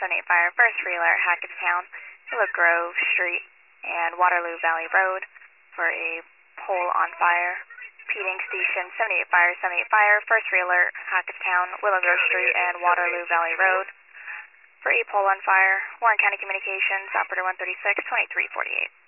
78 Fire, first relay, Hackettstown, Willow Grove Street, and Waterloo Valley Road for a pole on fire. Repeating station 78 Fire, 78 Fire, first relay, Hackettstown, Willow Grove Street, and Waterloo Valley Road for a pole on fire. Warren County Communications, operator 136, 2348.